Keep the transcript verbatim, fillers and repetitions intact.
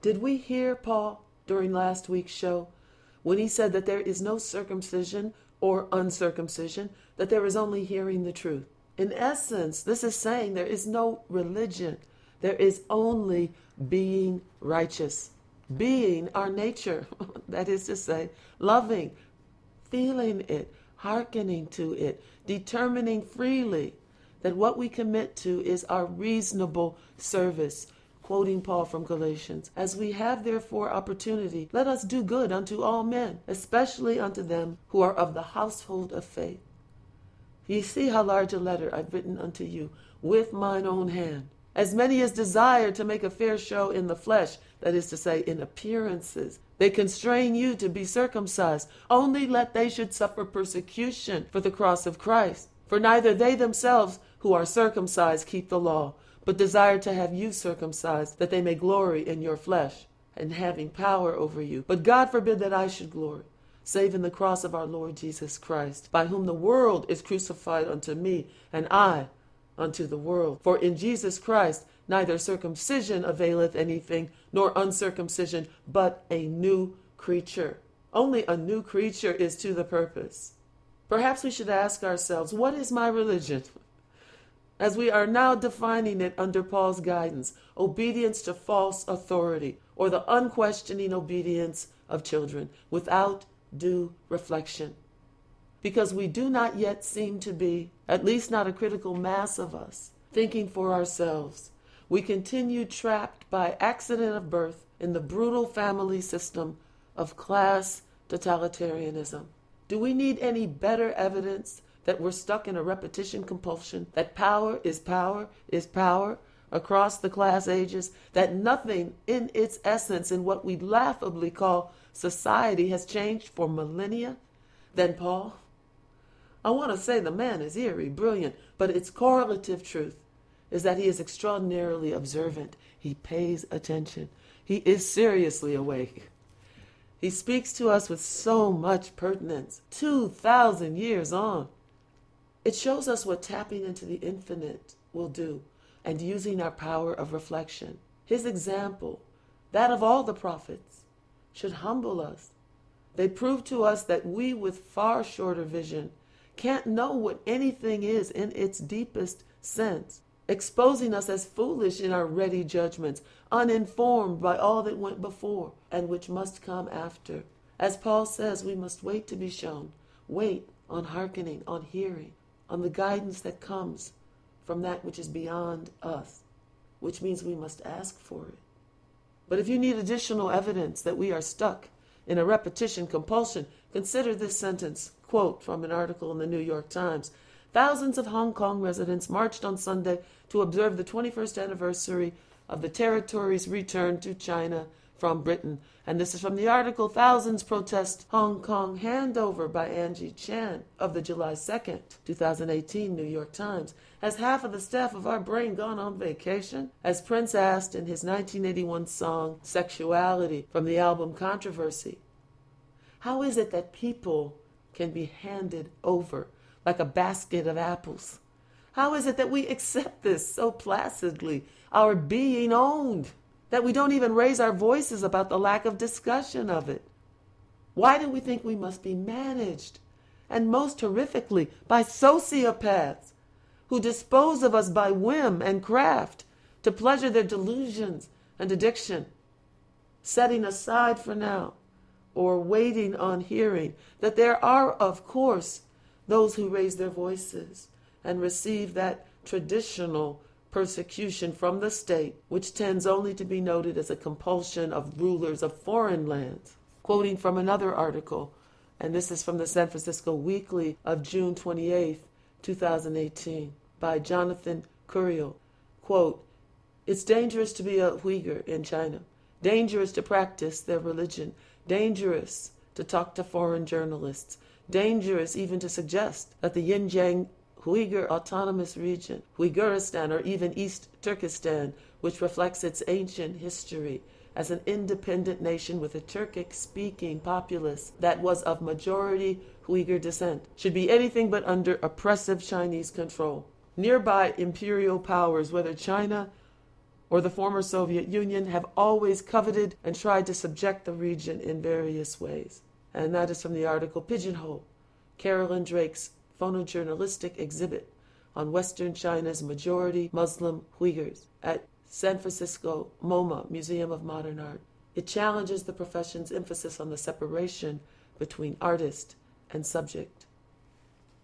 Did we hear Paul during last week's show when he said that there is no circumcision or uncircumcision, that there is only hearing the truth? In essence, this is saying there is no religion. There is only being righteous, being our nature. That is to say, loving, feeling it, hearkening to it, determining freely that what we commit to is our reasonable service. Quoting Paul from Galatians, as we have therefore opportunity, let us do good unto all men, especially unto them who are of the household of faith. Ye see how large a letter I've written unto you with mine own hand. As many as desire to make a fair show in the flesh, that is to say, in appearances, they constrain you to be circumcised. Only let they should suffer persecution for the cross of Christ. For neither they themselves who are circumcised keep the law, but desire to have you circumcised, that they may glory in your flesh, and having power over you. But God forbid that I should glory, save in the cross of our Lord Jesus Christ, by whom the world is crucified unto me, and I unto the world. For in Jesus Christ neither circumcision availeth anything, nor uncircumcision, but a new creature. Only a new creature is to the purpose. Perhaps we should ask ourselves, what is my religion? As we are now defining it under Paul's guidance, obedience to false authority, or the unquestioning obedience of children, without due reflection. Because we do not yet seem to be, at least not a critical mass of us, thinking for ourselves. We continue trapped by accident of birth in the brutal family system of class totalitarianism. Do we need any better evidence that we're stuck in a repetition compulsion, that power is power is power across the class ages, that nothing in its essence in what we laughably call society has changed for millennia? Then Paul, I want to say the man is eerie, brilliant, but its correlative truth is that he is extraordinarily observant. He pays attention. He is seriously awake. He speaks to us with so much pertinence, two thousand years on. It shows us what tapping into the infinite will do and using our power of reflection. His example, that of all the prophets, should humble us. They prove to us that we with far shorter vision can't know what anything is in its deepest sense, exposing us as foolish in our ready judgments, uninformed by all that went before and which must come after. As Paul says, we must wait to be shown, wait on hearkening, on hearing, on the guidance that comes from that which is beyond us, which means we must ask for it. But if you need additional evidence that we are stuck in a repetition compulsion, consider this sentence, quote from an article in the New York Times. Thousands of Hong Kong residents marched on Sunday to observe the twenty-first anniversary of the territory's return to China from Britain. And this is from the article, Thousands Protest Hong Kong Handover by Angie Chan of the July second, twenty eighteen New York Times. Has half of the staff of our brain gone on vacation? As Prince asked in his nineteen eighty-one song, Sexuality, from the album Controversy. How is it that people can be handed over like a basket of apples? How is it that we accept this so placidly, our being owned, that we don't even raise our voices about the lack of discussion of it? Why do we think we must be managed, and most horrifically, by sociopaths who dispose of us by whim and craft to pleasure their delusions and addiction, setting aside for now, or waiting on hearing, that there are, of course, those who raise their voices and receive that traditional persecution from the state, which tends only to be noted as a compulsion of rulers of foreign lands. Quoting from another article, and this is from the San Francisco Weekly of June twenty-eighth, twenty eighteen, by Jonathan Curiel, quote, it's dangerous to be a Uyghur in China, dangerous to practice their religion, dangerous to talk to foreign journalists, dangerous even to suggest that the Xinjiang Uyghur Autonomous Region, Uyghuristan, or even East Turkestan, which reflects its ancient history as an independent nation with a Turkic-speaking populace that was of majority Uyghur descent, should be anything but under oppressive Chinese control. Nearby imperial powers, whether China or the former Soviet Union have always coveted and tried to subject the region in various ways. And that is from the article Pigeonhole, Carolyn Drake's photojournalistic exhibit on Western China's majority Muslim Uyghurs at San Francisco MoMA, Museum of Modern Art. It challenges the profession's emphasis on the separation between artist and subject.